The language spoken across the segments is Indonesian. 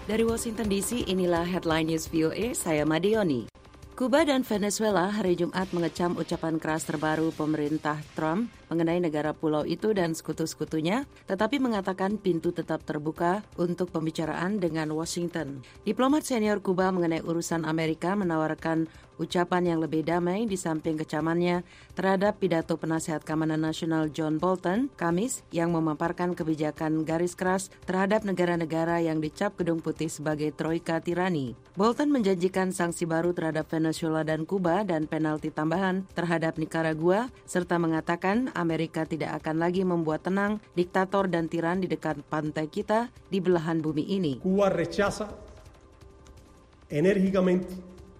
Dari Washington DC, inilah Headline News VOA, saya Madioni. Kuba dan Venezuela hari Jumat mengecam ucapan keras terbaru pemerintah Trump mengenai negara pulau itu dan sekutu-sekutunya, tetapi mengatakan pintu tetap terbuka untuk pembicaraan dengan Washington. Diplomat senior Kuba mengenai urusan Amerika menawarkan ucapan yang lebih damai di samping kecamannya terhadap pidato penasihat keamanan nasional John Bolton, Kamis, yang memaparkan kebijakan garis keras terhadap negara-negara yang dicap Gedung Putih sebagai troika tirani. Bolton menjanjikan sanksi baru terhadap Venezuela dan Kuba dan penalti tambahan terhadap Nicaragua, serta mengatakan Amerika tidak akan lagi membuat tenang diktator dan tiran di dekat pantai kita di belahan bumi ini. Cuba rechaza enérgicamente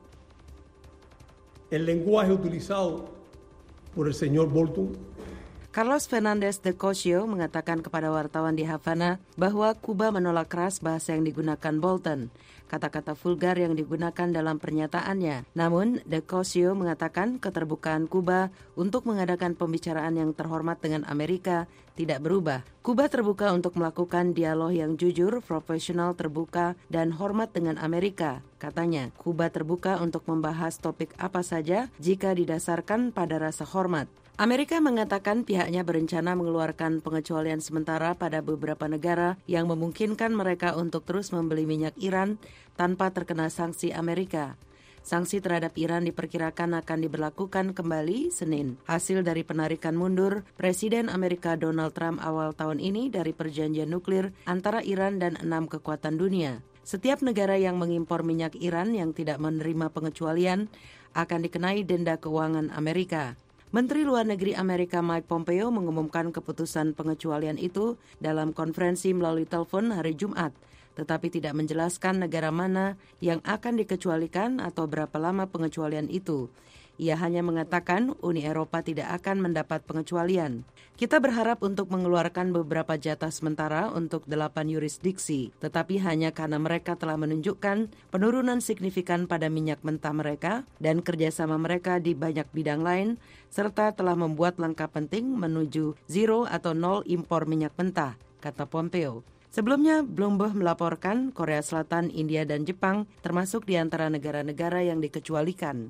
el lenguaje utilizado por el señor Bolton. Carlos Fernández de Cosio mengatakan kepada wartawan di Havana bahwa Kuba menolak keras bahasa yang digunakan Bolton, kata-kata vulgar yang digunakan dalam pernyataannya. Namun, de Cosio mengatakan keterbukaan Kuba untuk mengadakan pembicaraan yang terhormat dengan Amerika tidak berubah. Kuba terbuka untuk melakukan dialog yang jujur, profesional, terbuka, dan hormat dengan Amerika. Katanya, Kuba terbuka untuk membahas topik apa saja jika didasarkan pada rasa hormat. Amerika mengatakan pihaknya berencana mengeluarkan pengecualian sementara pada beberapa negara yang memungkinkan mereka untuk terus membeli minyak Iran tanpa terkena sanksi Amerika. Sanksi terhadap Iran diperkirakan akan diberlakukan kembali Senin. Hasil dari penarikan mundur Presiden Amerika Donald Trump awal tahun ini dari perjanjian nuklir antara Iran dan 6 kekuatan dunia. Setiap negara yang mengimpor minyak Iran yang tidak menerima pengecualian akan dikenai denda keuangan Amerika. Menteri Luar Negeri Amerika Mike Pompeo mengumumkan keputusan pengecualian itu dalam konferensi melalui telepon hari Jumat, tetapi tidak menjelaskan negara mana yang akan dikecualikan atau berapa lama pengecualian itu. Ia hanya mengatakan Uni Eropa tidak akan mendapat pengecualian. Kita berharap untuk mengeluarkan beberapa jatah sementara untuk 8 yurisdiksi, tetapi hanya karena mereka telah menunjukkan penurunan signifikan pada minyak mentah mereka dan kerjasama mereka di banyak bidang lain, serta telah membuat langkah penting menuju zero atau nol impor minyak mentah, kata Pompeo. Sebelumnya, Bloomberg melaporkan Korea Selatan, India, dan Jepang termasuk di antara negara-negara yang dikecualikan.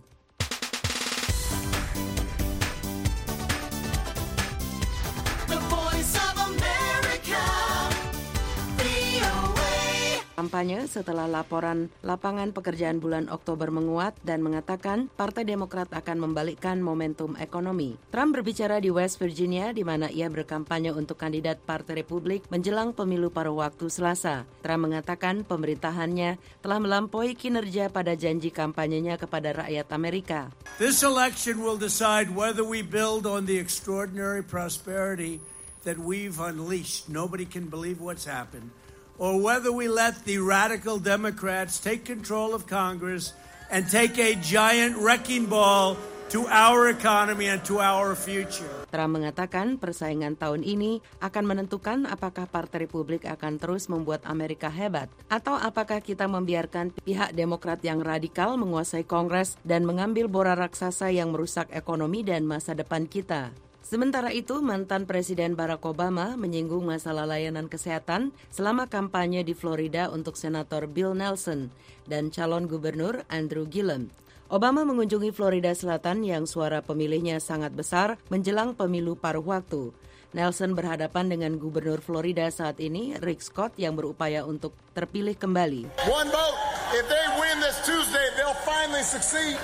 Kampanye setelah laporan lapangan pekerjaan bulan Oktober menguat dan mengatakan Partai Demokrat akan membalikkan momentum ekonomi. Trump berbicara di West Virginia di mana ia berkampanye untuk kandidat Partai Republik menjelang pemilu paruh waktu Selasa. Trump mengatakan pemerintahannya telah melampaui kinerja pada janji kampanyenya kepada rakyat Amerika. This election will decide whether we build on the extraordinary prosperity that we've unleashed. Nobody can believe what's happened. Or whether we let the radical Democrats take control of Congress and take a giant wrecking ball to our economy and to our future. Trump mengatakan persaingan tahun ini akan menentukan apakah Partai Republik akan terus membuat Amerika hebat atau apakah kita membiarkan pihak Demokrat yang radikal menguasai Kongres dan mengambil bola raksasa yang merusak ekonomi dan masa depan kita. Sementara itu, mantan Presiden Barack Obama menyinggung masalah layanan kesehatan selama kampanye di Florida untuk Senator Bill Nelson dan calon gubernur Andrew Gillum. Obama mengunjungi Florida Selatan yang suara pemilihnya sangat besar menjelang pemilu paruh waktu. Nelson berhadapan dengan gubernur Florida saat ini, Rick Scott, yang berupaya untuk terpilih kembali. One vote. If they win this Tuesday, they'll finally succeed.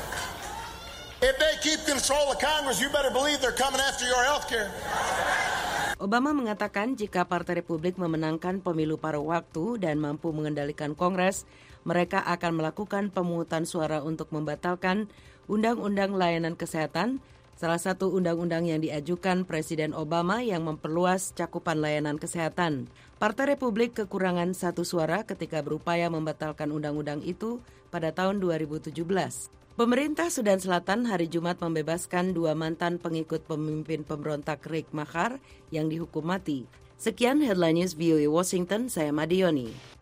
If they keep control of Congress, you better believe they're coming after your health care. Obama mengatakan jika Partai Republik memenangkan pemilu paruh waktu dan mampu mengendalikan Kongres, mereka akan melakukan pemungutan suara untuk membatalkan Undang-Undang Layanan Kesehatan, salah satu undang-undang yang diajukan Presiden Obama yang memperluas cakupan layanan kesehatan. Partai Republik kekurangan satu suara ketika berupaya membatalkan undang-undang itu pada tahun 2017. Pemerintah Sudan Selatan hari Jumat membebaskan 2 mantan pengikut pemimpin pemberontak Riek Machar yang dihukum mati. Sekian Headline News VOA Washington, saya Madioni.